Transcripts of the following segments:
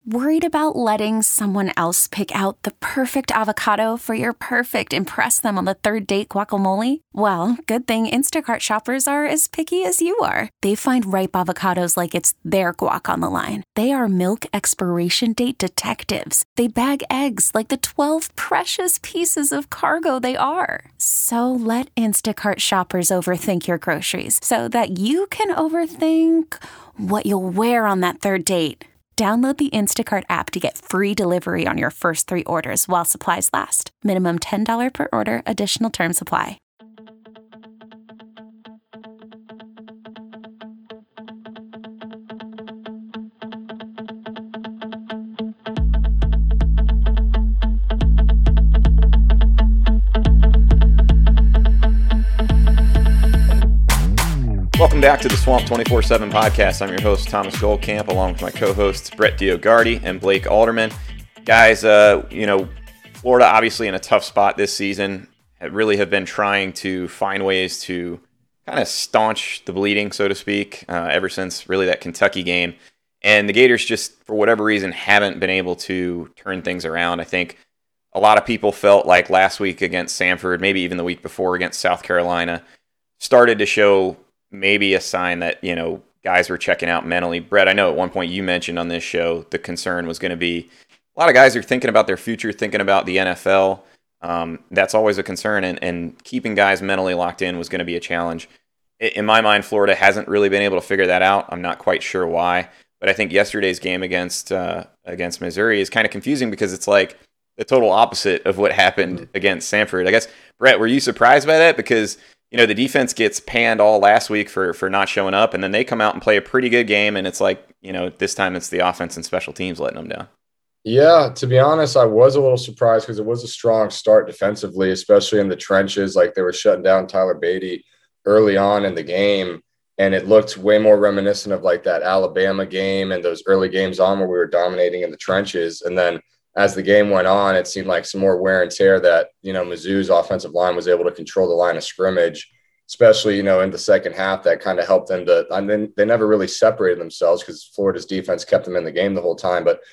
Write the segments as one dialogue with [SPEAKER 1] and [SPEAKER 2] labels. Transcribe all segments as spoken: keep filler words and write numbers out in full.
[SPEAKER 1] Worried about letting someone else pick out the perfect avocado for your perfect impress them on the third date guacamole? Well, good thing Instacart shoppers are as picky as you are. They find ripe avocados like it's their guac on the line. They are milk expiration date detectives. They bag eggs like the twelve precious pieces of cargo they are. So let Instacart shoppers overthink your groceries so that you can overthink what you'll wear on that third date. Download the Instacart app to get free delivery on your first three orders while supplies last. Minimum ten dollars per order. Additional terms apply.
[SPEAKER 2] Welcome back to the Swamp twenty-four seven podcast. I'm your host, Thomas Goldcamp, along with my co-hosts, Brett Diogardi and Blake Alderman. Guys, uh, you know, Florida obviously in a tough spot this season. Really have been trying to find ways to kind of staunch the bleeding, so to speak, uh, ever since really that Kentucky game. And the Gators just, for whatever reason, haven't been able to turn things around. I think a lot of people felt like last week against Samford, maybe even the week before against South Carolina, started to show maybe a sign that, you know, guys were checking out mentally. Brett, I know at one point you mentioned on this show the concern was going to be a lot of guys are thinking about their future, thinking about the N F L. Um, that's always a concern, and, and keeping guys mentally locked in was going to be a challenge. In my mind, Florida hasn't really been able to figure that out. I'm not quite sure why, but I think yesterday's game against uh, against Missouri is kind of confusing because it's like the total opposite of what happened against Samford. I guess, Brett, were you surprised by that? Because you know, the defense gets panned all last week for, for not showing up, and then they come out and play a pretty good game, and it's like, you know, this time it's the offense and special teams letting them down.
[SPEAKER 3] Yeah, to be honest, I was a little surprised because it was a strong start defensively, especially in the trenches. Like they were shutting down Tyler Beatty early on in the game, and it looked way more reminiscent of like that Alabama game and those early games on where we were dominating in the trenches. And then as the game went on, it seemed like some more wear and tear that, you know, Mizzou's offensive line was able to control the line of scrimmage, especially, you know, in the second half. That kind of helped them to, I mean, they never really separated themselves because Florida's defense kept them in the game the whole time. But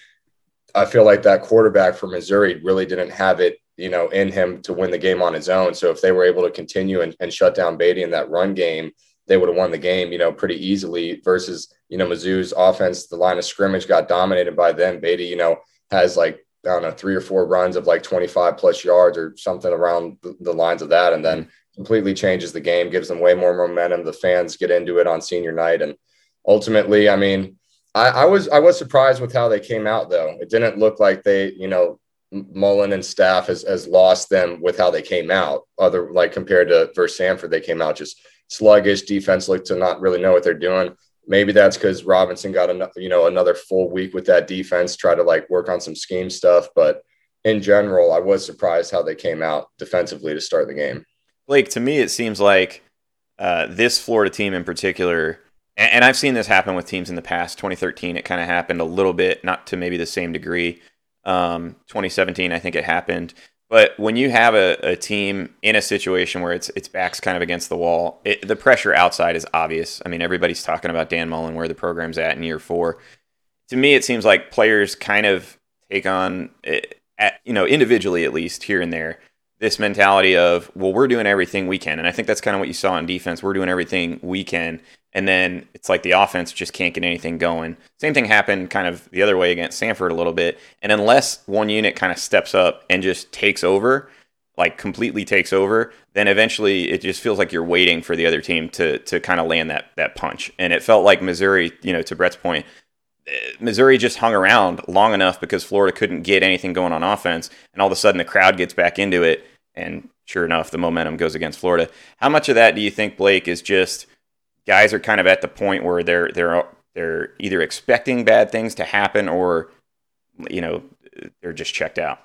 [SPEAKER 3] I feel like that quarterback for Missouri really didn't have it, you know, in him to win the game on his own. So if they were able to continue and, and shut down Beatty in that run game, they would have won the game, you know, pretty easily versus, you know, Mizzou's offense. The line of scrimmage got dominated by them. Beatty, you know, has like, I don't know, three or four runs of like twenty-five plus yards or something around the, the lines of that. And then completely changes the game, gives them way more momentum. The fans get into it on senior night. And ultimately, I mean, I, I was, I was surprised with how they came out though. It didn't look like they, you know, Mullen and staff has, has lost them with how they came out. Other like compared to versus Samford, they came out just sluggish. Defense looked to not really know what they're doing. Maybe that's because Robinson got another, you know, another full week with that defense, try to like work on some scheme stuff. But in general, I was surprised how they came out defensively to start the game.
[SPEAKER 2] Blake, to me, it seems like uh, this Florida team in particular, and, and I've seen this happen with teams in the past. twenty thirteen, it kind of happened a little bit, not to maybe the same degree. Um, twenty seventeen, I think it happened. But when you have a, a team in a situation where it's its back's kind of against the wall, it, the pressure outside is obvious. I mean, everybody's talking about Dan Mullen, where the program's at in year four. To me, it seems like players kind of take on, at, you know, individually at least, here and there, this mentality of, well, we're doing everything we can. And I think that's kind of what you saw on defense. We're doing everything we can. And then it's like the offense just can't get anything going. Same thing happened kind of the other way against Samford a little bit. And unless one unit kind of steps up and just takes over, like completely takes over, then eventually it just feels like you're waiting for the other team to to kind of land that that punch. And it felt like Missouri, you know, to Brett's point, Missouri just hung around long enough because Florida couldn't get anything going on offense. And all of a sudden the crowd gets back into it. And sure enough, the momentum goes against Florida. How much of that do you think, Blake, is just guys are kind of at the point where they're they're they're either expecting bad things to happen or, you know, they're just checked out?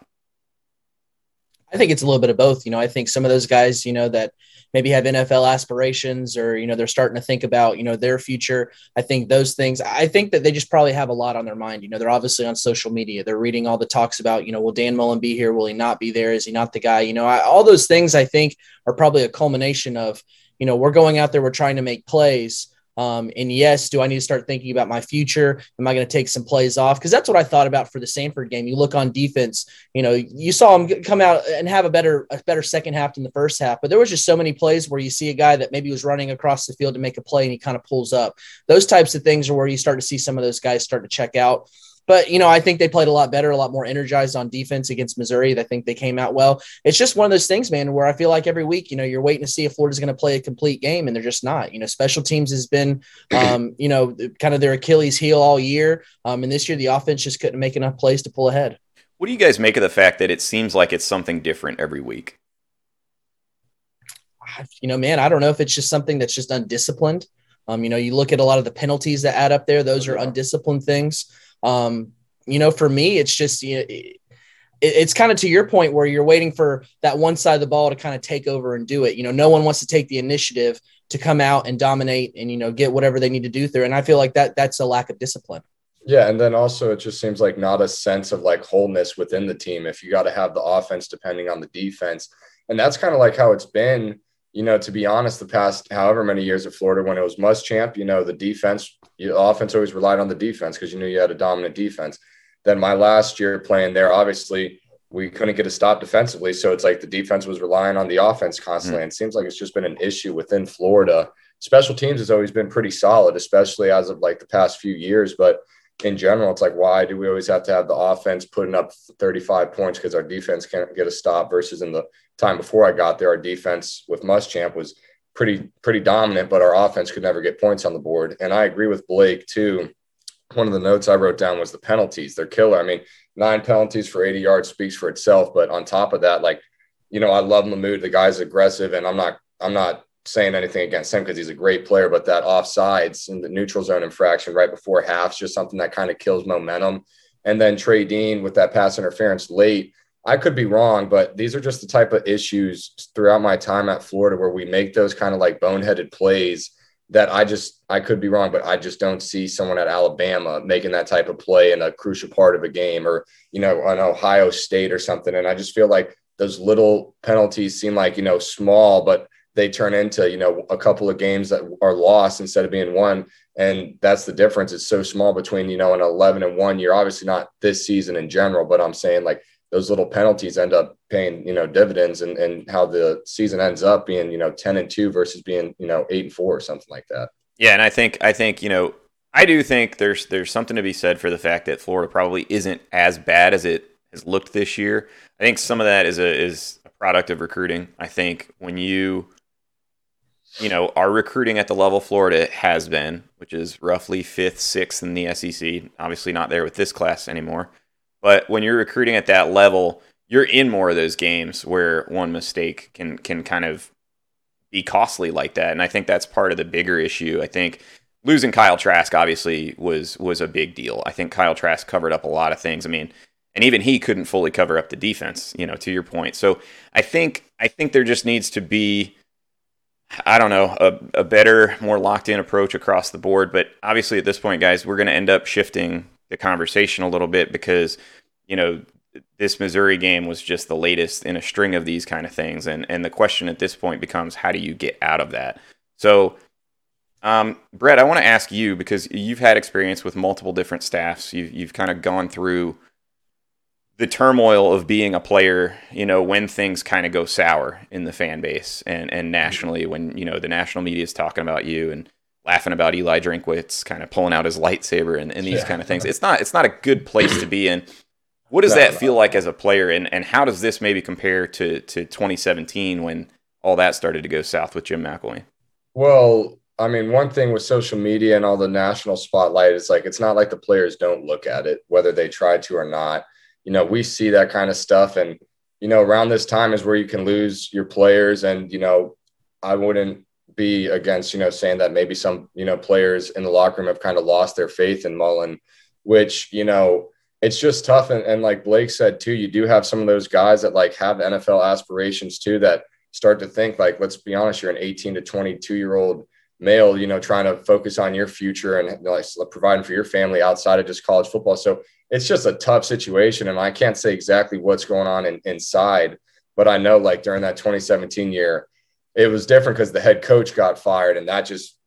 [SPEAKER 4] I think it's a little bit of both. You know, I think some of those guys, you know, that maybe have N F L aspirations or, you know, they're starting to think about, you know, their future. I think those things, I think that they just probably have a lot on their mind. You know, they're obviously on social media. They're reading all the talks about, you know, will Dan Mullen be here? Will he not be there? Is he not the guy? You know, I, all those things I think are probably a culmination of, you know, we're going out there, we're trying to make plays. Um, and yes, do I need to start thinking about my future? Am I going to take some plays off? Because that's what I thought about for the Samford game. You look on defense, you know, you saw him come out and have a better, a better second half than the first half, but there was just so many plays where you see a guy that maybe was running across the field to make a play and he kind of pulls up. Those types of things are where you start to see some of those guys start to check out. But, you know, I think they played a lot better, a lot more energized on defense against Missouri. I think they came out well. It's just one of those things, man, where I feel like every week, you know, you're waiting to see if Florida's going to play a complete game, and they're just not. You know, special teams has been, um, you know, kind of their Achilles heel all year. Um, and this year, the offense just couldn't make enough plays to pull ahead.
[SPEAKER 2] What do you guys make of the fact that it seems like it's something different every week?
[SPEAKER 4] You know, man, I don't know if it's just something that's just undisciplined. Um, you know, you look at a lot of the penalties that add up there. Those are undisciplined things. Um, you know, for me, it's just, you know, it, it's kind of to your point where you're waiting for that one side of the ball to kind of take over and do it. You know, no one wants to take the initiative to come out and dominate and, you know, get whatever they need to do through. And I feel like that that's a lack of discipline.
[SPEAKER 3] Yeah. And then also it just seems like not a sense of like wholeness within the team. If you got to have the offense depending on the defense. And that's kind of like how it's been, you know, to be honest, the past however many years of Florida, when it was Muschamp, you know, the defense, the offense always relied on the defense because you knew you had a dominant defense. Then my last year playing there, obviously we couldn't get a stop defensively. So it's like the defense was relying on the offense constantly. Mm-hmm. And it seems like it's just been an issue within Florida. Special teams has always been pretty solid, especially as of like the past few years. But in general, it's like, why do we always have to have the offense putting up thirty-five points because our defense can't get a stop versus in the time before I got there, our defense with Muschamp was pretty, pretty dominant, but our offense could never get points on the board. And I agree with Blake too. One of the notes I wrote down was the penalties. They're killer. I mean, nine penalties for eighty yards speaks for itself. But on top of that, like, you know, I love Mahmoud. The guy's aggressive, and I'm not, I'm not saying anything against him because he's a great player, but that offsides and the neutral zone infraction right before half is just something that kind of kills momentum. And then Trey Dean with that pass interference late, I could be wrong, but these are just the type of issues throughout my time at Florida where we make those kind of like boneheaded plays that I just, I could be wrong, but I just don't see someone at Alabama making that type of play in a crucial part of a game, or, you know, an Ohio State or something. And I just feel like those little penalties seem like, you know, small, but they turn into, you know, a couple of games that are lost instead of being won. And that's the difference. It's so small between, you know, an eleven and one year, obviously not this season in general, but I'm saying like those little penalties end up paying, you know, dividends, and, and how the season ends up being, you know, ten and two versus being, you know, eight and four or something like that.
[SPEAKER 2] Yeah. And I think, I think, you know, I do think there's, there's something to be said for the fact that Florida probably isn't as bad as it has looked this year. I think some of that is a, is a product of recruiting. I think when you, you know, our recruiting at the level Florida has been, which is roughly fifth, sixth in the S E C, obviously not there with this class anymore. But when you're recruiting at that level, you're in more of those games where one mistake can can kind of be costly like that. And I think that's part of the bigger issue. I think losing Kyle Trask obviously was was a big deal. I think Kyle Trask covered up a lot of things. I mean, and even he couldn't fully cover up the defense, you know, to your point. So I think I think there just needs to be, I don't know, a, a better, more locked-in approach across the board. But obviously at this point, guys, we're going to end up shifting the conversation a little bit because, you know, this Missouri game was just the latest in a string of these kind of things. And, and the question at this point becomes, how do you get out of that? So, um, Brett, I want to ask you, because you've had experience with multiple different staffs. You've, you've kind of gone through the turmoil of being a player, you know, when things kind of go sour in the fan base and, and nationally, when, you know, the national media is talking about you and laughing about Eli Drinkwitz kind of pulling out his lightsaber and, and these yeah. kind of things. It's not, it's not a good place to be in. What does no, that feel no. like as a player? And, and how does this maybe compare to, to twenty seventeen when all that started to go south with Jim McElwain?
[SPEAKER 3] Well, I mean, one thing with social media and all the national spotlight is like, it's not like the players don't look at it, whether they try to or not. You know, we see that kind of stuff. And, you know, around this time is where you can lose your players. And, you know, I wouldn't be against, you know, saying that maybe some, you know, players in the locker room have kind of lost their faith in Mullen, which, you know, it's just tough. And, and like Blake said, too, you do have some of those guys that like have N F L aspirations, too, that start to think like, let's be honest, you're an eighteen to twenty-two year old male, you know, trying to focus on your future and like providing for your family outside of just college football. So it's just a tough situation. And I can't say exactly what's going on in, inside, but I know like during that twenty seventeen year, it was different because the head coach got fired, and that just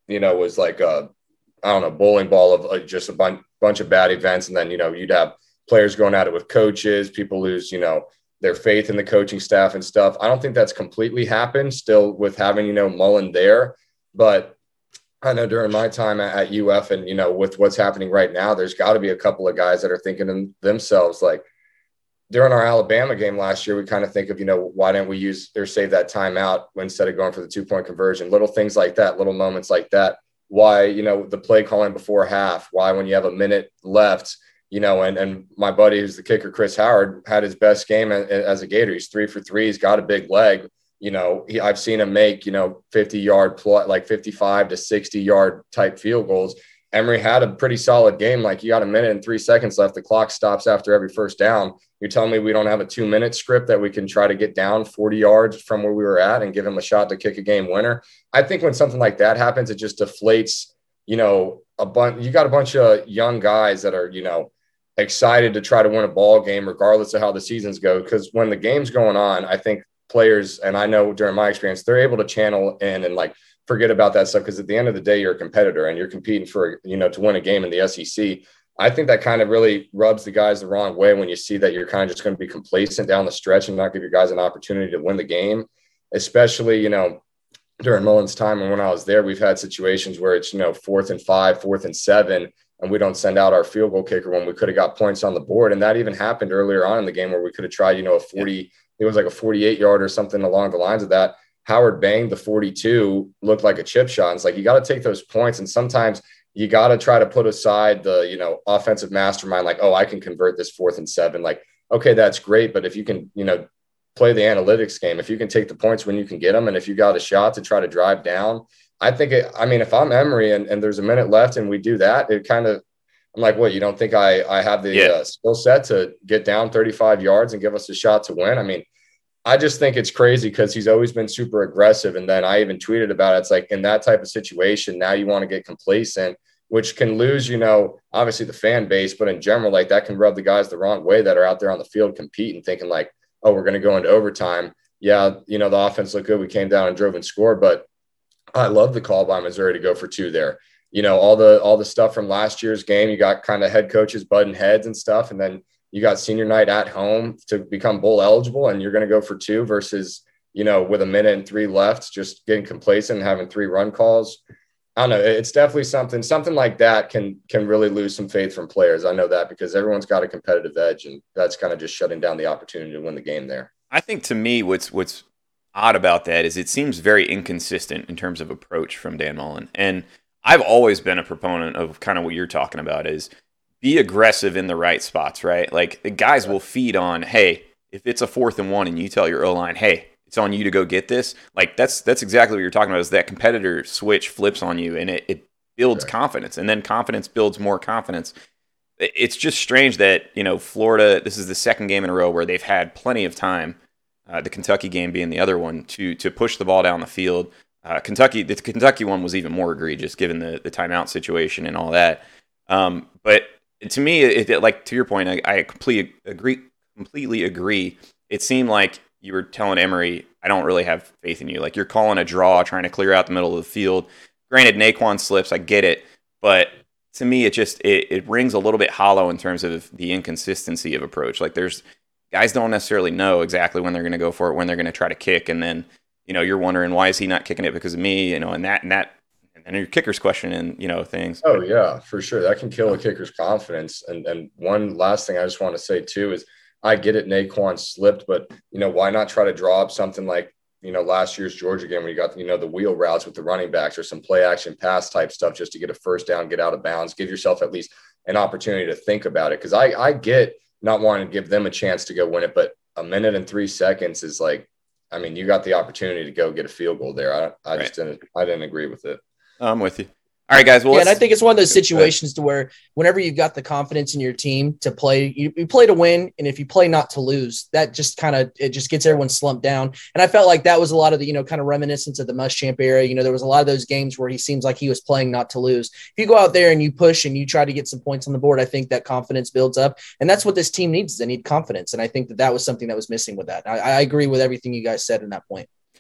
[SPEAKER 3] you know, was like a, I don't know, bowling ball of uh, just a bunch, bunch of bad events. And then, you know, you'd have players going at it with coaches, people lose, you know, their faith in the coaching staff and stuff. I don't think that's completely happened still with having, you know, Mullen there. But I know during my time at, at U F and, you know, with what's happening right now, there's got to be a couple of guys that are thinking in themselves, like during our Alabama game last year, we kind of think of, you know, why didn't we use or save that timeout instead of going for the two point conversion, little things like that, little moments like that. Why, you know, the play calling before half, why when you have a minute left, you know, and, and my buddy who's the kicker, Chris Howard, had his best game as, as a Gator. He's three for three. He's got a big leg. You know, he, I've seen him make, you know, fifty yard plus, like fifty-five to sixty yard type field goals. Emory had a pretty solid game. Like you got a minute and three seconds left. The clock stops after every first down. You're telling me we don't have a two minute script that we can try to get down forty yards from where we were at and give him a shot to kick a game winner. I think when something like that happens, it just deflates, you know, a bunch, you got a bunch of young guys that are, you know, excited to try to win a ball game, regardless of how the seasons go. Because when the game's going on, I think players, and I know during my experience, they're able to channel in and like forget about that stuff. Because at the end of the day, you're a competitor and you're competing for, you know, to win a game in the S E C. I think that kind of really rubs the guys the wrong way when you see that you're kind of just going to be complacent down the stretch and not give your guys an opportunity to win the game, especially, you know, during Mullen's time. And when I was there, we've had situations where it's, you know, fourth and five, fourth and seven, and we don't send out our field goal kicker when we could have got points on the board. And that even happened earlier on in the game where we could have tried, you know, a forty, it was like a forty-eight yard or something along the lines of that. Howard banged the forty-two, looked like a chip shot. And it's like, you got to take those points. And sometimes you got to try to put aside the, you know, offensive mastermind, like, oh, I can convert this fourth and seven. Like, okay, that's great. But if you can, you know, play the analytics game, if you can take the points when you can get them, and if you got a shot to try to drive down, I think it, I mean, if I'm Emory and, and there's a minute left and we do that, it kind of, I'm like, what, you don't think I, I have the yeah. uh, skill set to get down thirty-five yards and give us a shot to win? I mean, I just think it's crazy because he's always been super aggressive. And then I even tweeted about it. It's like in that type of situation, now you want to get complacent, which can lose, you know, obviously the fan base, but in general, like that can rub the guys the wrong way that are out there on the field competing, thinking like, oh, we're going to go into overtime. Yeah, you know, the offense looked good. We came down and drove and scored, but I love the call by Missouri to go for two there. You know, all the all the stuff from last year's game, you got kind of head coaches butting heads and stuff, and then you got senior night at home to become bowl eligible, and you're going to go for two versus, you know, with a minute and three left, just getting complacent and having three run calls. I don't know. It's definitely something, something like that can, can really lose some faith from players. I know that because everyone's got a competitive edge, and that's kind of just shutting down the opportunity to win the game there.
[SPEAKER 2] I think to me, what's, what's odd about that is it seems very inconsistent in terms of approach from Dan Mullen. And I've always been a proponent of kind of what you're talking about is be aggressive in the right spots, right? Like the guys will feed on, hey, if it's a fourth and one and you tell your O-line, hey, it's on you to go get this. Like that's that's exactly what you're talking about is that competitor switch flips on you and it, it builds right. confidence, and then confidence builds more confidence. It's just strange that, you know, Florida, this is the second game in a row where they've had plenty of time, uh, the Kentucky game being the other one, to to push the ball down the field. Uh, Kentucky, the Kentucky one was even more egregious given the, the timeout situation and all that. Um, but to me, it, it, like to your point, I, I completely agree. Completely agree. It seemed like you were telling Emory, I don't really have faith in you. Like you're calling a draw, trying to clear out the middle of the field. Granted, Naquan slips, I get it, but to me, it just it, it rings a little bit hollow in terms of the inconsistency of approach. Like there's guys don't necessarily know exactly when they're going to go for it, when they're going to try to kick, and then you know you're wondering why is he not kicking it because of me, you know, and that and that and your kicker's questioning, you know, things.
[SPEAKER 3] Oh yeah, for sure, that can kill a kicker's confidence. And and one last thing I just want to say too is I get it, Naquan slipped, but you know why not try to draw up something like you know last year's Georgia game when you got you know the wheel routes with the running backs or some play action pass type stuff just to get a first down, get out of bounds, give yourself at least an opportunity to think about it. Because I I get not wanting to give them a chance to go win it, but a minute and three seconds is like, I mean, you got the opportunity to go get a field goal there. I I right. just didn't I didn't agree with it.
[SPEAKER 2] I'm with you. All right, guys. Well,
[SPEAKER 4] yeah, and I think it's one of those situations to where whenever you've got the confidence in your team to play, you, you play to win. And if you play not to lose, that just kind of, it just gets everyone slumped down. And I felt like that was a lot of the, you know, kind of reminiscence of the Muschamp era. You know, there was a lot of those games where he seems like he was playing not to lose. If you go out there and you push and you try to get some points on the board, I think that confidence builds up. And that's what this team needs. They need confidence. And I think that that was something that was missing with that. I, I agree with everything you guys said in that point.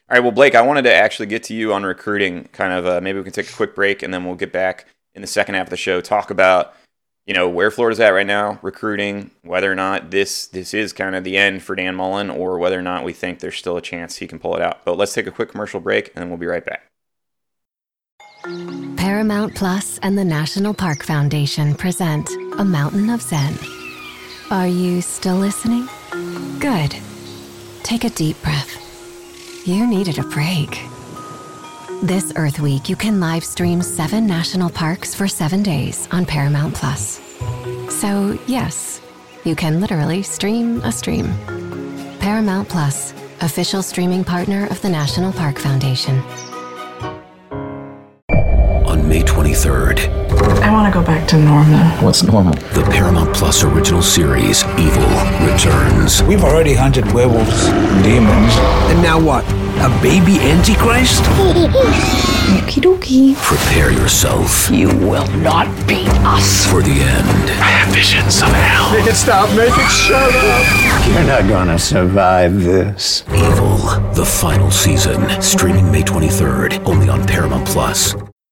[SPEAKER 2] All right, well, Blake, I wanted to actually get to you on recruiting. Kind of, uh, maybe we can take a quick break, and then we'll get back in the second half of the show, talk about, you know, where Florida's at right now, recruiting, whether or not this this is kind of the end for Dan Mullen, or whether or not we think there's still a chance he can pull it out. But let's take a quick commercial break, and then we'll be right back.
[SPEAKER 5] Paramount Plus and the National Park Foundation present A Mountain of Zen. Are you still listening? Good. Take a deep breath. You needed a break. This Earth Week, you can live stream seven national parks for seven days on Paramount Plus. So, yes, you can literally stream a stream. Paramount Plus, official streaming partner of the National Park Foundation.
[SPEAKER 6] On May twenty-third,
[SPEAKER 7] I want to go back to normal.
[SPEAKER 8] What's normal?
[SPEAKER 6] the Paramount Plus original series, Evil, returns.
[SPEAKER 8] We've already hunted werewolves, demons.
[SPEAKER 9] And now what? A baby Antichrist?
[SPEAKER 10] Okie dokie.
[SPEAKER 6] Prepare yourself.
[SPEAKER 9] You will not beat us.
[SPEAKER 6] For the end.
[SPEAKER 9] I have visions of hell.
[SPEAKER 3] Make it stop, make it shut up.
[SPEAKER 11] You're not gonna survive this.
[SPEAKER 6] Evil, the final season. Streaming May twenty-third, only on Paramount Plus.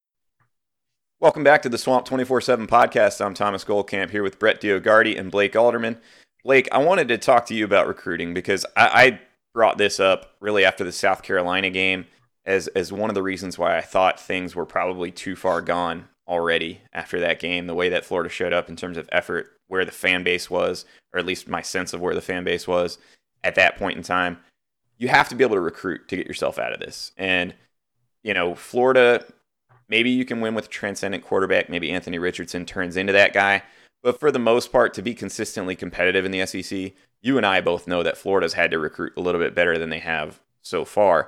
[SPEAKER 2] Welcome back to the Swamp twenty-four seven podcast. I'm Thomas Goldkamp here with Brett Diogardi and Blake Alderman. Blake, I wanted to talk to you about recruiting because I, I brought this up really after the South Carolina game as, as one of the reasons why I thought things were probably too far gone already after that game, the way that Florida showed up in terms of effort, where the fan base was, or at least my sense of where the fan base was at that point in time. You have to be able to recruit to get yourself out of this. And, you know, Florida, maybe you can win with a transcendent quarterback. Maybe Anthony Richardson turns into that guy. But for the most part, to be consistently competitive in the S E C, you and I both know that Florida's had to recruit a little bit better than they have so far.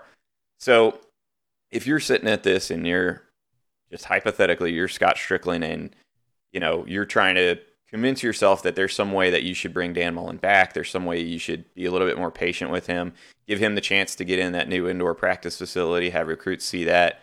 [SPEAKER 2] So if you're sitting at this and you're just hypothetically, you're Scott Strickland and, you know, you're trying to convince yourself that there's some way that you should bring Dan Mullen back. There's some way you should be a little bit more patient with him, give him the chance to get in that new indoor practice facility, have recruits see that.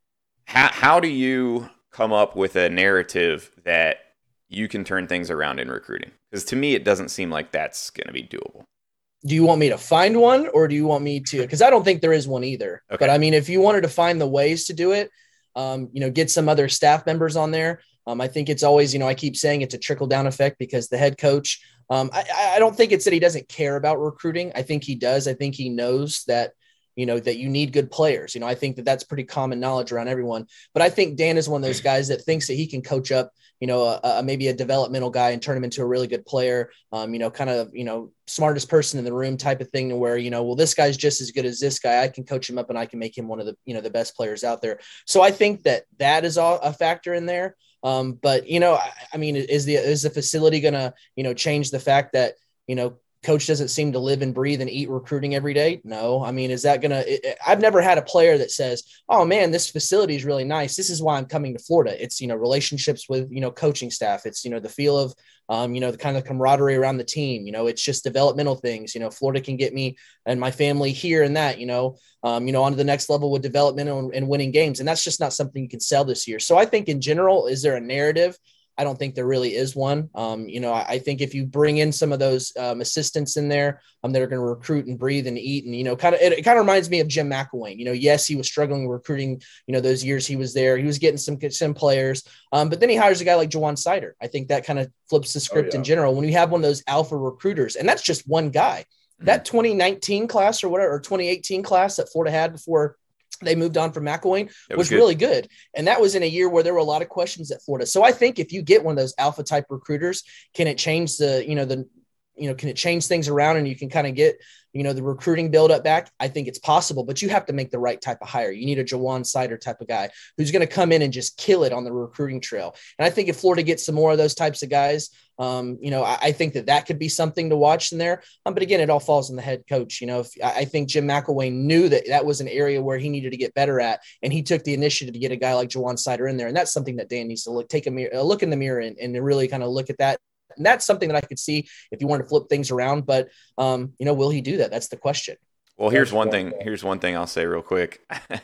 [SPEAKER 2] How how do you come up with a narrative that you can turn things around in recruiting? Because to me, it doesn't seem like that's going to be doable.
[SPEAKER 4] Do you want me to find one, or do you want me to? Because I don't think there is one either. Okay. But I mean, if you wanted to find the ways to do it, um, you know, get some other staff members on there. Um, I think it's always, you know, I keep saying it's a trickle down effect because the head coach, um, I, I don't think it's that he doesn't care about recruiting. I think he does. I think he knows that, you know, that you need good players. You know, I think that that's pretty common knowledge around everyone. But I think Dan is one of those guys that thinks that he can coach up, you know, a, a, maybe a developmental guy and turn him into a really good player, um, you know, kind of, you know, smartest person in the room type of thing, to where, you know, well, this guy's just as good as this guy. I can coach him up and I can make him one of the, you know, the best players out there. So I think that that is all a factor in there. Um, but, you know, I, I mean, is the, is the facility going to, you know, change the fact that, you know, coach doesn't seem to live and breathe and eat recruiting every day? No. I mean, is that going to – I've never had a player that says, oh, man, this facility is really nice. This is why I'm coming to Florida. It's, you know, relationships with, you know, coaching staff. It's, you know, the feel of, um, you know, the kind of camaraderie around the team. You know, it's just developmental things. You know, Florida can get me and my family here and that, you know, um, you know, on to the next level with developmental and, and winning games. And that's just not something you can sell this year. So I think in general, is there a narrative? I don't think there really is one. Um, you know, I, I think if you bring in some of those um, assistants in there, um, that are going to recruit and breathe and eat, and, you know, kind of, it, it kind of reminds me of Jim McElwain. You know, yes, he was struggling recruiting, you know, those years he was there, he was getting some, some players, um, but then he hires a guy like Jawan Sider. I think that kind of flips the script oh, yeah. in general. When you have one of those alpha recruiters, and that's just one guy, mm-hmm. that twenty nineteen class or whatever, or twenty eighteen class that Florida had before they moved on from McElwain was, was good. really good. And that was in a year where there were a lot of questions at Florida. So I think if you get one of those alpha type recruiters, can it change the, you know, the, you know, can it change things around and you can kind of get, you know, the recruiting build up back? I think it's possible, but you have to make the right type of hire. You need a Jawan Sider type of guy who's going to come in and just kill it on the recruiting trail. And I think if Florida gets some more of those types of guys, um, you know, I, I think that that could be something to watch in there. Um, but again, it all falls on the head coach. You know, if, I think Jim McElwain knew that that was an area where he needed to get better at, and he took the initiative to get a guy like Jawan Sider in there. And that's something that Dan needs to look, take a, mirror, a look in the mirror and, and really kind of look at that. And that's something that I could see if you wanted to flip things around. But, um, you know, will he do that? That's the question.
[SPEAKER 2] Well, here's one thing. Here's one thing I'll say real quick.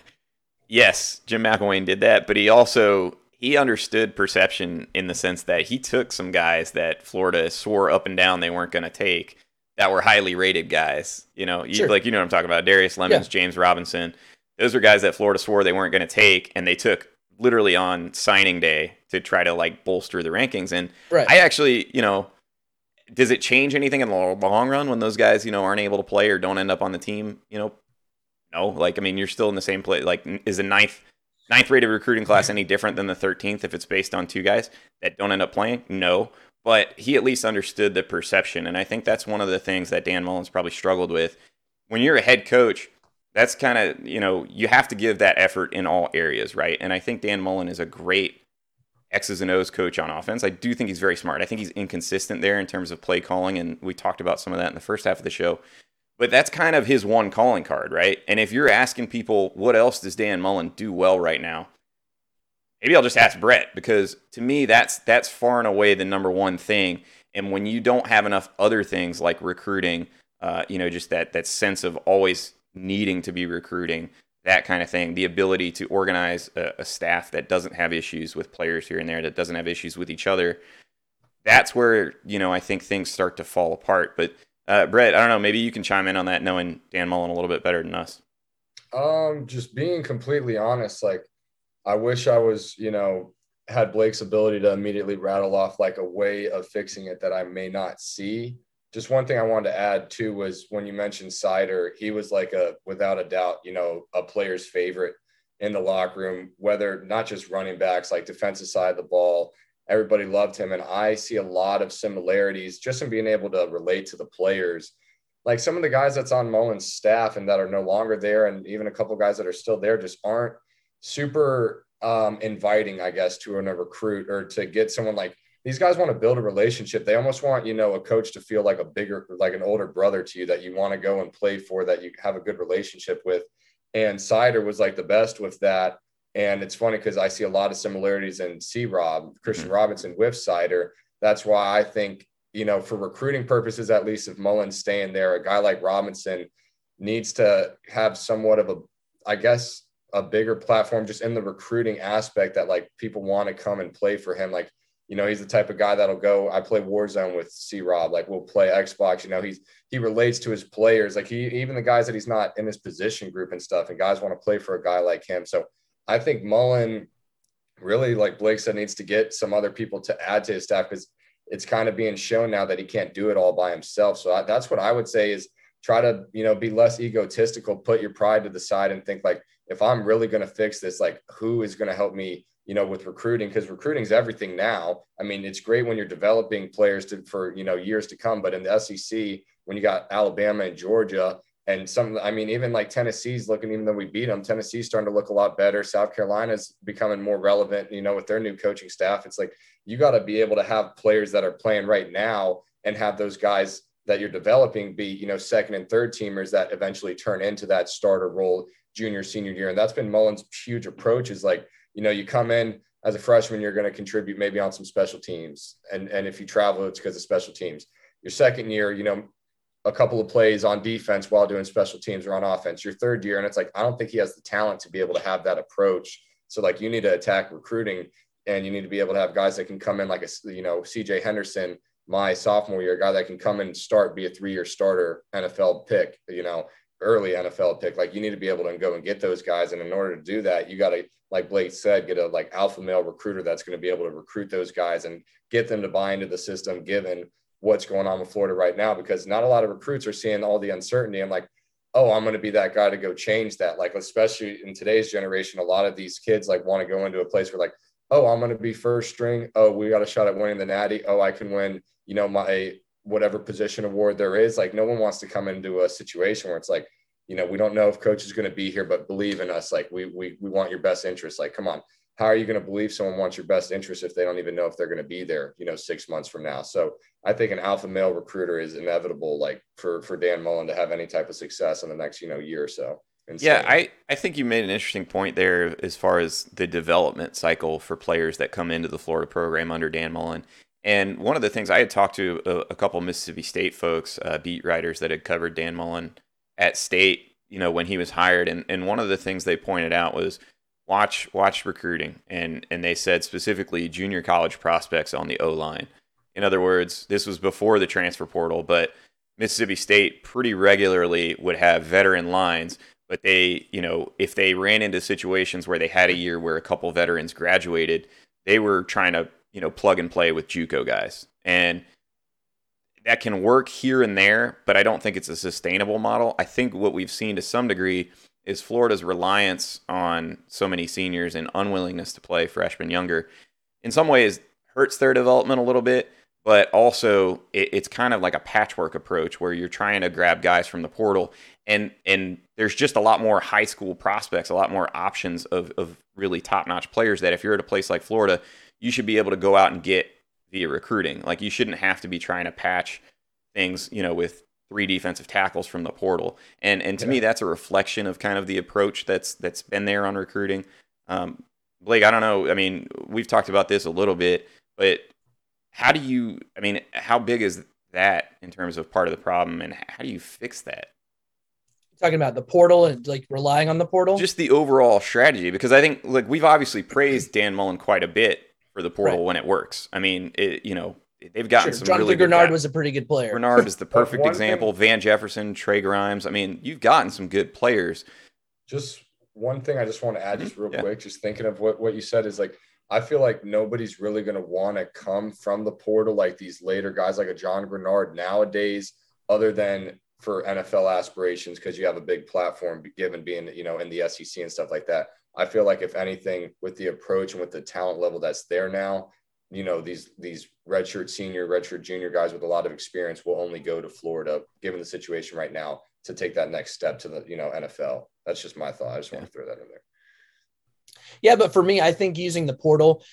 [SPEAKER 2] Yes, Jim McElwain did that, but he also he understood perception in the sense that he took some guys that Florida swore up and down they weren't going to take, that were highly rated guys. You know, you,
[SPEAKER 4] Sure.
[SPEAKER 2] like you know what I'm talking about. Darius Lemons,
[SPEAKER 4] Yeah.
[SPEAKER 2] James Robinson. Those are guys that Florida swore they weren't going to take, and they took literally on signing day to try to like bolster the rankings. And
[SPEAKER 4] Right.
[SPEAKER 2] I actually, you know, does it change anything in the long run when those guys, you know, aren't able to play or don't end up on the team? You know, no. Like, I mean, you're still in the same place. Like, is the ninth ninth rated recruiting class any different than the thirteenth if it's based on two guys that don't end up playing? No. But he at least understood the perception, and I think that's one of the things that Dan Mullen's probably struggled with. When you're a head coach, that's kind of, you know, you have to give that effort in all areas, right? And I think Dan Mullen is a great X's and O's coach on offense. I do think he's very smart. I think he's inconsistent there in terms of play calling, and we talked about some of that in the first half of the show. But that's kind of his one calling card, right? And if you're asking people, what else does Dan Mullen do well right now? Maybe I'll just ask Brett, because to me, that's that's far and away the number one thing. And when you don't have enough other things like recruiting, uh, you know, just that that sense of always needing to be recruiting, that kind of thing, the ability to organize a, a staff that doesn't have issues with players here and there, that doesn't have issues with each other, that's where, you know, I think things start to fall apart. But uh, Brett, I don't know, maybe you can chime in on that, knowing Dan Mullen a little bit better than us.
[SPEAKER 3] Um, just being completely honest, like, I wish I was, you know, had Blake's ability to immediately rattle off like a way of fixing it that I may not see. Just one thing I wanted to add too was when you mentioned Sider, he was like a, without a doubt, you know, a player's favorite in the locker room, whether not just running backs, like defensive side of the ball, everybody loved him. And I see a lot of similarities just in being able to relate to the players. Like some of the guys that's on Mullen's staff and that are no longer there, and even a couple guys that are still there, just aren't super um, inviting, I guess, to a recruit or to get someone like these guys want to build a relationship. They almost want, you know, a coach to feel like a bigger, like an older brother to you that you want to go and play for, that you have a good relationship with. And Sider was like the best with that. And it's funny because I see a lot of similarities in C-Rob, Christian mm-hmm. Robinson with Sider. That's why I think, you know, for recruiting purposes, at least if Mullen's staying there, a guy like Robinson needs to have somewhat of a, I guess, a bigger platform just in the recruiting aspect that like people want to come and play for him. Like, you know, he's the type of guy that'll go, I play Warzone with C-Rob, like we'll play Xbox, you know, he's, he relates to his players. Like he, even the guys that he's not in his position group and stuff, and guys want to play for a guy like him. So I think Mullen really, like Blake said, needs to get some other people to add to his staff, because it's kind of being shown now that he can't do it all by himself. So I, that's what I would say is try to, you know, be less egotistical, put your pride to the side and think like, if I'm really going to fix this, like who is going to help me, you know, with recruiting? Because recruiting is everything now. I mean, it's great when you're developing players to, for, you know, years to come, but in the S E C, when you got Alabama and Georgia and some, I mean, even like Tennessee's looking, even though we beat them, Tennessee's starting to look a lot better. South Carolina's becoming more relevant, you know, with their new coaching staff. It's like, you got to be able to have players that are playing right now and have those guys that you're developing be, you know, second and third teamers that eventually turn into that starter role junior, senior year. And that's been Mullen's huge approach is like, you know, you come in as a freshman, you're going to contribute maybe on some special teams. And, and if you travel, it's because of special teams. Your second year, you know, a couple of plays on defense while doing special teams or on offense. Your third year, and it's like, I don't think he has the talent to be able to have that approach. So like you need to attack recruiting, and you need to be able to have guys that can come in like a, you know, C J Henderson, my sophomore year, a guy that can come in and start, be a three-year starter, N F L pick, you know, early N F L pick. Like you need to be able to go and get those guys. And in order to do that, you got to, like Blake said, get a like alpha male recruiter that's going to be able to recruit those guys and get them to buy into the system, given what's going on with Florida right now, because not a lot of recruits are seeing all the uncertainty. I'm like, oh, I'm going to be that guy to go change that. Like, especially in today's generation, a lot of these kids like want to go into a place where like, oh, I'm going to be first string. Oh, we got a shot at winning the Natty. Oh, I can win, you know, my whatever position award there is. Like no one wants to come into a situation where it's like, you know, we don't know if coach is going to be here, but believe in us. Like we, we, we want your best interest. Like, come on, how are you going to believe someone wants your best interest if they don't even know if they're going to be there, you know, six months from now? So I think an alpha male recruiter is inevitable, like for, for Dan Mullen to have any type of success in the next, you know, year or so. Insane.
[SPEAKER 2] Yeah, I, I think you made an interesting point there as far as the development cycle for players that come into the Florida program under Dan Mullen. And one of the things I had talked to a, a couple of Mississippi State folks, uh, beat writers that had covered Dan Mullen at State, you know, when he was hired. And, and one of the things they pointed out was watch watch recruiting. And, and they said specifically junior college prospects on the O-line. In other words, this was before the transfer portal, but Mississippi State pretty regularly would have veteran lines, but they, you know, if they ran into situations where they had a year where a couple veterans graduated, they were trying to, you know, plug and play with JUCO guys. And that can work here and there, but I don't think it's a sustainable model. I think what we've seen to some degree is Florida's reliance on so many seniors and unwillingness to play freshmen younger in some ways hurts their development a little bit, but also it, it's kind of like a patchwork approach where you're trying to grab guys from the portal, and and there's just a lot more high school prospects, a lot more options of, of really top-notch players that if you're at a place like Florida, you should be able to go out and get via recruiting. Like, you shouldn't have to be trying to patch things, you know, with three defensive tackles from the portal. And and to yeah. me, that's a reflection of kind of the approach that's that's been there on recruiting. Um, Blake, I don't know. I mean, we've talked about this a little bit, but how do you, I mean, how big is that in terms of part of the problem, and how do you fix that?
[SPEAKER 4] Talking about the portal and like relying on the portal?
[SPEAKER 2] Just the overall strategy, because I think, like, we've obviously praised Dan Mullen quite a bit for the portal right. when it works. I mean, it, you know, they've gotten
[SPEAKER 4] sure.
[SPEAKER 2] some
[SPEAKER 4] Jonathan
[SPEAKER 2] really good
[SPEAKER 4] Grenard
[SPEAKER 2] guys.
[SPEAKER 4] was a pretty good player.
[SPEAKER 2] Grenard is the perfect example. Thing, Van Jefferson, Trey Grimes. I mean, you've gotten some good players.
[SPEAKER 3] Just one thing I just want to add just real
[SPEAKER 2] yeah.
[SPEAKER 3] quick, just thinking of what, what you said is like, I feel like nobody's really going to want to come from the portal like these later guys like a John Grenard nowadays, other than for N F L aspirations, because you have a big platform given being, you know, in the S E C and stuff like that. I feel like if anything, with the approach and with the talent level that's there now, you know, these these redshirt senior, redshirt junior guys with a lot of experience will only go to Florida, given the situation right now, to take that next step to the, you know, N F L. That's just my thought. I just want to throw that in there.
[SPEAKER 4] Yeah, but for me, I think using the portal,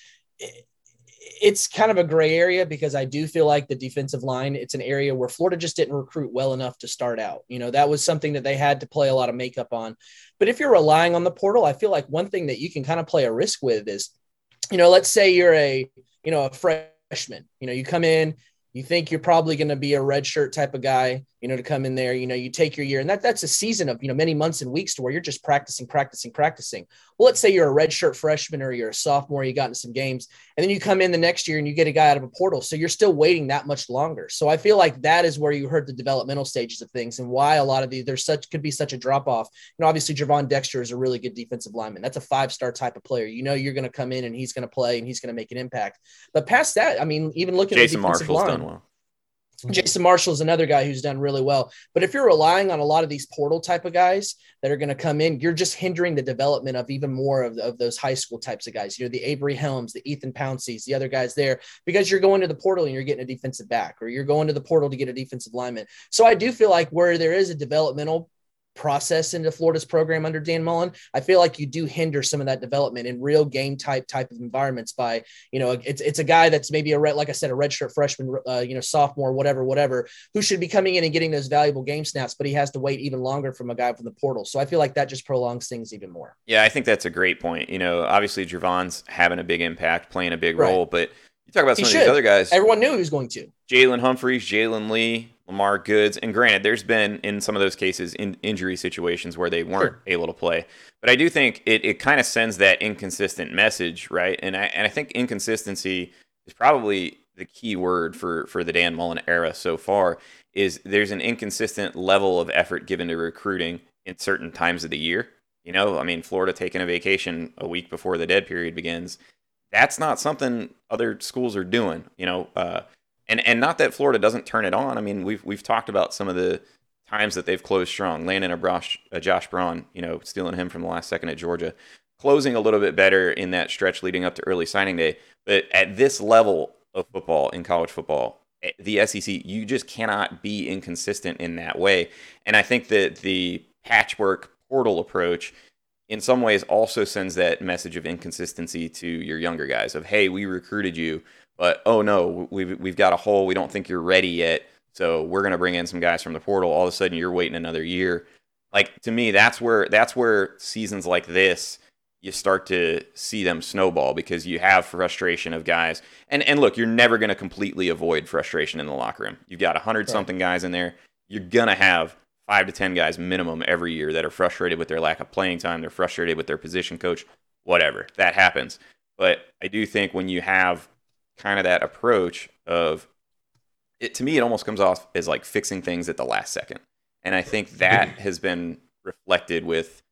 [SPEAKER 4] it's kind of a gray area, because I do feel like the defensive line, it's an area where Florida just didn't recruit well enough to start out. You know, that was something that they had to play a lot of makeup on. But if you're relying on the portal, I feel like one thing that you can kind of play a risk with is, you know, let's say you're a, you know, a freshman, you know, you come in, you think you're probably going to be a red shirt type of guy, you know, to come in there, you know, you take your year, and that that's a season of, you know, many months and weeks to where you're just practicing, practicing, practicing. Well, let's say you're a red shirt freshman or you're a sophomore, you got into some games, and then you come in the next year and you get a guy out of a portal. So you're still waiting that much longer. So I feel like that is where you heard the developmental stages of things and why a lot of these, there's such, could be such a drop off. You know, obviously Javon Dexter is a really good defensive lineman. That's a five-star type of player. You know, you're going to come in and he's going to play and he's going to make an impact. But past that, I mean, even looking
[SPEAKER 2] Jason
[SPEAKER 4] at the defensive
[SPEAKER 2] Marshall's
[SPEAKER 4] line,
[SPEAKER 2] done well.
[SPEAKER 4] Jason Marshall is another guy who's done really well. But if you're relying on a lot of these portal type of guys that are going to come in, you're just hindering the development of even more of, of those high school types of guys. You know, the Avery Helms, the Ethan Pounceys, the other guys there, because you're going to the portal and you're getting a defensive back, or you're going to the portal to get a defensive lineman. So I do feel like where there is a developmental process into Florida's program under Dan Mullen, I feel like you do hinder some of that development in real game type type of environments by, you know, it's it's a guy that's maybe a red, like I said, a redshirt freshman, uh, you know, sophomore, whatever, whatever, who should be coming in and getting those valuable game snaps, but he has to wait even longer from a guy from the portal. So I feel like that just prolongs things even more.
[SPEAKER 2] Yeah, I think that's a great point. You know, obviously Javon's having a big impact, playing a big
[SPEAKER 4] right.
[SPEAKER 2] role, but you talk about some
[SPEAKER 4] he
[SPEAKER 2] of
[SPEAKER 4] should.
[SPEAKER 2] these other guys.
[SPEAKER 4] Everyone knew he was going to.
[SPEAKER 2] Jalen Humphreys, Jalen Lee, Lamar Goods, and granted, there's been in some of those cases in injury situations where they weren't
[SPEAKER 4] sure.
[SPEAKER 2] able to play. But I do think it, it kind of sends that inconsistent message, right? And I and I think inconsistency is probably the key word for for the Dan Mullen era so far. Is there's an inconsistent level of effort given to recruiting in certain times of the year. You know, I mean, Florida taking a vacation a week before the dead period begins. That's not something other schools are doing. You know. Uh, And and not that Florida doesn't turn it on. I mean, we've we've talked about some of the times that they've closed strong. Landon Josh, uh, Josh Braun, you know, stealing him from the last second at Georgia, closing a little bit better in that stretch leading up to early signing day. But at this level of football in college football, the S E C, you just cannot be inconsistent in that way. And I think that the patchwork portal approach in some ways also sends that message of inconsistency to your younger guys of, hey, we recruited you, but oh no, we've, we've got a hole. We don't think you're ready yet. So we're going to bring in some guys from the portal. All of a sudden you're waiting another year. Like, to me, that's where, that's where seasons like this, you start to see them snowball because you have frustration of guys. And, and look, you're never going to completely avoid frustration in the locker room. You've got a hundred something guys in there. You're going to have five to ten guys minimum every year that are frustrated with their lack of playing time. They're frustrated with their position coach, whatever. That happens. But I do think when you have kind of that approach of it, to me, it almost comes off as like fixing things at the last second. And I think that has been reflected with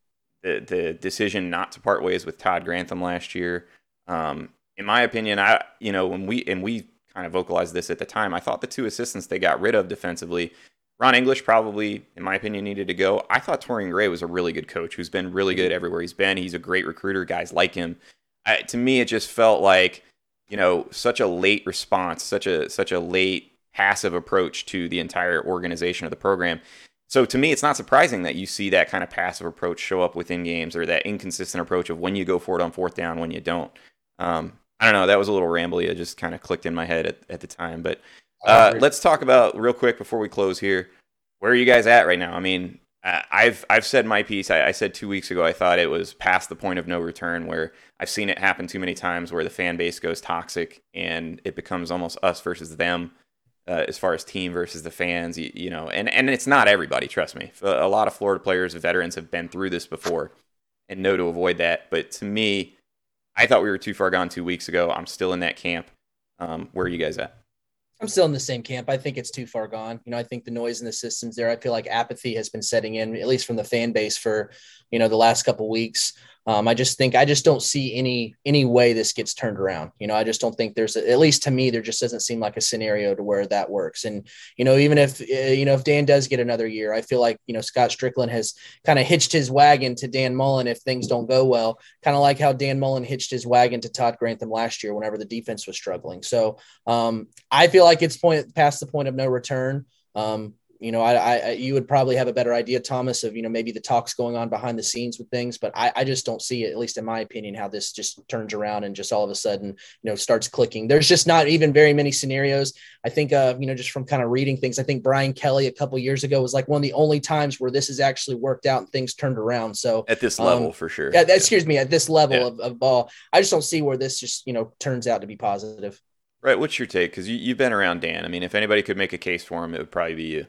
[SPEAKER 2] the the decision not to part ways with Todd Grantham last year. Um, in my opinion, I you know when we and we kind of vocalized this at the time, I thought the two assistants they got rid of defensively, Ron English probably, in my opinion, needed to go. I thought Torian Gray was a really good coach who's been really good everywhere he's been. He's a great recruiter. Guys like him. I, to me, it just felt like, you know, such a late response, such a such a late passive approach to the entire organization of the program. So to me, it's not surprising that you see that kind of passive approach show up within games, or that inconsistent approach of when you go for it on fourth down, when you don't. Um, I don't know. That was a little rambly. It just kind of clicked in my head at, at the time. But uh, let's talk about real quick before we close here. Where are you guys at right now? I mean, uh, I've I've said my piece. I, I said two weeks ago I thought it was past the point of no return, where I've seen it happen too many times where the fan base goes toxic and it becomes almost us versus them uh, as far as team versus the fans. You, you know, and, and it's not everybody, trust me. A lot of Florida players, veterans have been through this before and know to avoid that. But to me, I thought we were too far gone two weeks ago. I'm still in that camp. Um, where are you guys at?
[SPEAKER 4] I'm still in the same camp. I think it's too far gone. You know, I think the noise in the system's there. I feel like apathy has been setting in, at least from the fan base, for, you know, the last couple of weeks. Um, I just think I just don't see any any way this gets turned around. You know, I just don't think there's a, at least to me, there just doesn't seem like a scenario to where that works. And, you know, even if, uh, you know, if Dan does get another year, I feel like, you know, Scott Strickland has kind of hitched his wagon to Dan Mullen if things don't go well, kind of like how Dan Mullen hitched his wagon to Todd Grantham last year whenever the defense was struggling. So um, I feel like it's point past the point of no return. Um, You know, I, I, you would probably have a better idea, Thomas, of, you know, maybe the talks going on behind the scenes with things, but I, I just don't see it, at least in my opinion, how this just turns around and just all of a sudden, you know, starts clicking. There's just not even very many scenarios. I think, uh, you know, just from kind of reading things, I think Brian Kelly a couple of years ago was like one of the only times where this has actually worked out and things turned around. So
[SPEAKER 2] at this
[SPEAKER 4] um,
[SPEAKER 2] level, for sure.
[SPEAKER 4] Yeah, excuse me, at this level
[SPEAKER 2] yeah.
[SPEAKER 4] of, of ball, I just don't see where this just, you know, turns out to be positive.
[SPEAKER 2] Right. What's your take? Because you, you've been around Dan. I mean, if anybody could make a case for him, it would probably be you.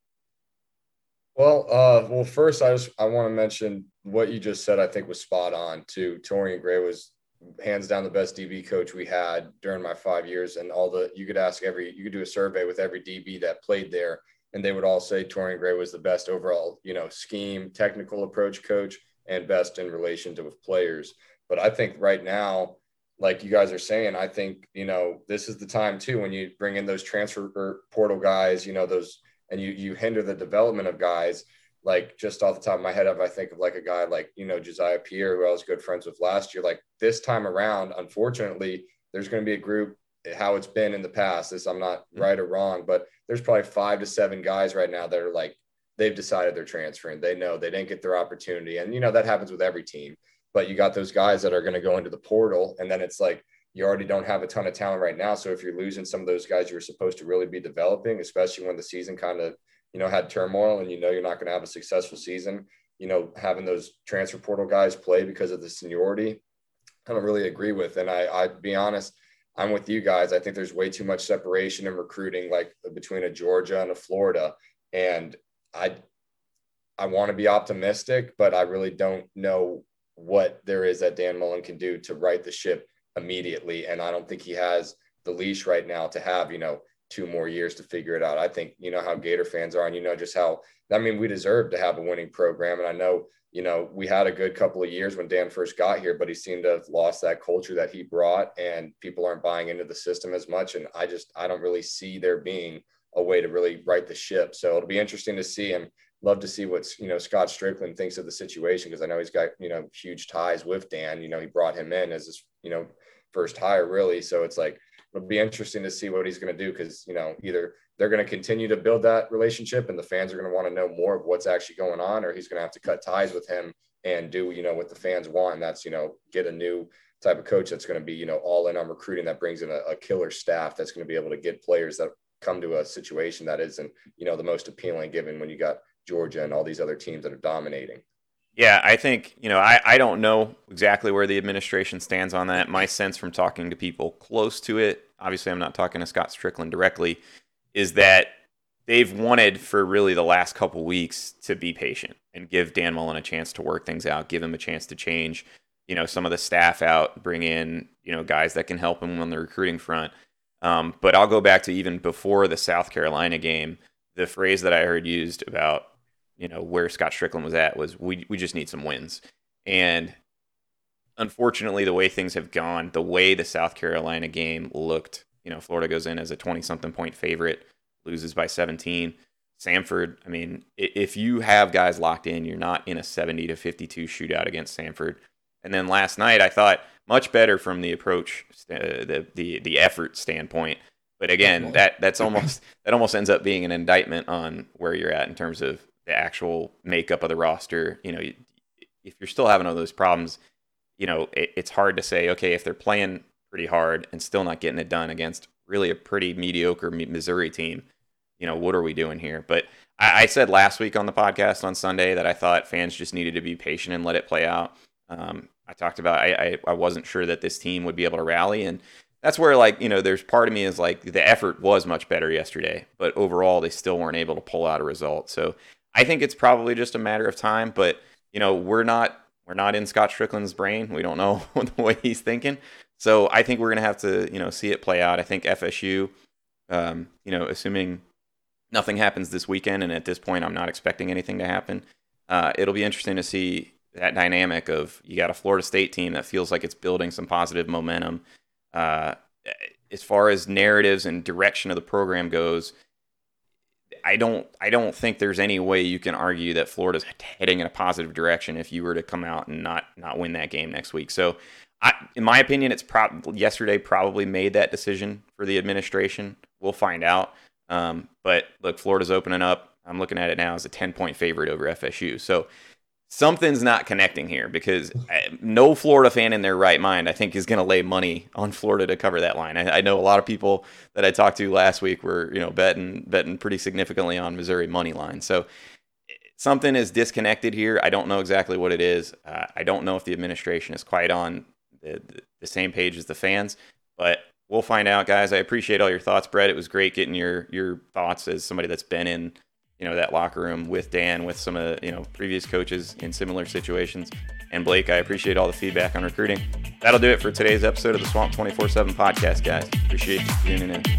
[SPEAKER 3] Well, uh, well, first, I just I want to mention what you just said. I think was spot on. Too, Torian Gray was hands down the best D B coach we had during my five years, and all the you could ask every you could do a survey with every D B that played there, and they would all say Torian Gray was the best overall, you know, scheme, technical approach coach, and best in relation to with players. But I think right now, like you guys are saying, I think, you know, this is the time too when you bring in those transfer portal guys, you know, those. And you you hinder the development of guys. Like, just off the top of my head, if I think of like a guy like, you know, Josiah Pierre, who I was good friends with last year, like this time around, unfortunately, there's going to be a group, how it's been in the past. This, I'm not right or wrong, but there's probably five to seven guys right now that are like, they've decided they're transferring. They know they didn't get their opportunity. And, you know, that happens with every team. But you got those guys that are going to go into the portal, and then it's like, you already don't have a ton of talent right now. So if you're losing some of those guys you're supposed to really be developing, especially when the season kind of, you know, had turmoil and you know you're not going to have a successful season, you know, having those transfer portal guys play because of the seniority, I don't really agree with. And I, I be honest, I'm with you guys. I think there's way too much separation in recruiting, like between a Georgia and a Florida. And I, I want to be optimistic, but I really don't know what there is that Dan Mullen can do to right the ship immediately. And I don't think he has the leash right now to have, you know, two more years to figure it out. I think, you know, how Gator fans are, and you know, just how, I mean, we deserve to have a winning program. And I know, you know, we had a good couple of years when Dan first got here, but he seemed to have lost that culture that he brought, and people aren't buying into the system as much. And I just, I don't really see there being a way to really right the ship. So it'll be interesting to see, and love to see what's, you know, Scott Strickland thinks of the situation. Cause I know he's got, you know, huge ties with Dan, you know, he brought him in as his, you know, first hire really. So it's like, it'll be interesting to see what he's going to do. Cause, you know, either they're going to continue to build that relationship and the fans are going to want to know more of what's actually going on, or he's going to have to cut ties with him and do, you know, what the fans want. And that's, you know, get a new type of coach that's going to be, you know, all in on recruiting, that brings in a, a killer staff that's going to be able to get players that come to a situation that isn't, you know, the most appealing, given when you got Georgia and all these other teams that are dominating.
[SPEAKER 2] Yeah, I think, you know, I, I don't know exactly where the administration stands on that. My sense from talking to people close to it, obviously I'm not talking to Scott Strickland directly, is that they've wanted for really the last couple weeks to be patient and give Dan Mullen a chance to work things out, give him a chance to change, you know, some of the staff out, bring in, you know, guys that can help him on the recruiting front. Um, but I'll go back to even before the South Carolina game. The phrase that I heard used about, you know, where Scott Strickland was at was we we just need some wins. And unfortunately, the way things have gone, the way the South Carolina game looked, you know, Florida goes in as a twenty-something point favorite, loses by seventeen. Samford, I mean, if you have guys locked in, you're not in a seventy to fifty-two shootout against Samford. And then last night, I thought much better from the approach, uh, the the the effort standpoint. But again, that that's almost that almost ends up being an indictment on where you're at in terms of the actual makeup of the roster. You know, if you're still having all those problems, you know, it, it's hard to say, okay, if they're playing pretty hard and still not getting it done against really a pretty mediocre Missouri team, you know, what are we doing here? But I, I said last week on the podcast on Sunday that I thought fans just needed to be patient and let it play out. Um, I talked about I, I I wasn't sure that this team would be able to rally, and that's where, like, you know, there's part of me is like the effort was much better yesterday, but overall they still weren't able to pull out a result. So I think it's probably just a matter of time. But you know, we're not we're not in Scott Strickland's brain. We don't know the way he's thinking. So I think we're gonna have to, you know, see it play out. I think F S U, um, you know, assuming nothing happens this weekend, and at this point I'm not expecting anything to happen. Uh, it'll be interesting to see that dynamic of you got a Florida State team that feels like it's building some positive momentum. Uh, as far as narratives and direction of the program goes, I don't I don't think there's any way you can argue that Florida's heading in a positive direction if you were to come out and not not win that game next week. So, I, in my opinion, it's prob- yesterday probably made that decision for the administration. We'll find out. Um, but look, Florida's opening up. I'm looking at it now as a ten-point favorite over F S U. So something's not connecting here, because no Florida fan in their right mind, I think, is going to lay money on Florida to cover that line. I, I know a lot of people that I talked to last week were, you know, betting betting pretty significantly on Missouri money line. So something is disconnected here. I don't know exactly what it is. Uh, I don't know if the administration is quite on the, the, the same page as the fans, but we'll find out, guys. I appreciate all your thoughts, Brett. It was great getting your your thoughts as somebody that's been in, you know, that locker room with Dan, with some of the, you know, previous coaches in similar situations. And Blake, I appreciate all the feedback on recruiting. That'll do it for today's episode of the Swamp twenty-four seven podcast, guys. Appreciate you tuning in.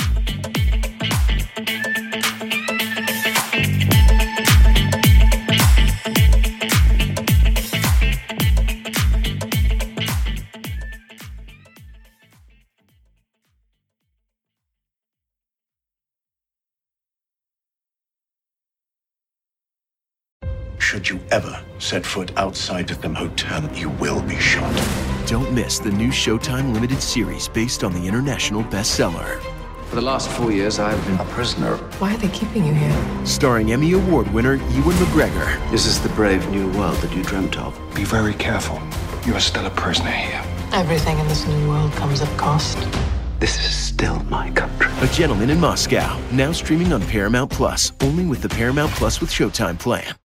[SPEAKER 12] Should you ever set foot outside of them hotel, you will be shot.
[SPEAKER 13] Don't miss the new Showtime limited series based on the international bestseller.
[SPEAKER 14] For the last four years, I've been a prisoner.
[SPEAKER 7] Why are they keeping you here?
[SPEAKER 13] Starring Emmy Award winner Ewan McGregor.
[SPEAKER 14] This is the brave new world that you dreamt of.
[SPEAKER 12] Be very careful. You are still a prisoner here.
[SPEAKER 7] Everything in this new world comes at cost.
[SPEAKER 14] This is still my country.
[SPEAKER 13] A Gentleman in Moscow, now streaming on Paramount Plus, only with the Paramount Plus with Showtime plan.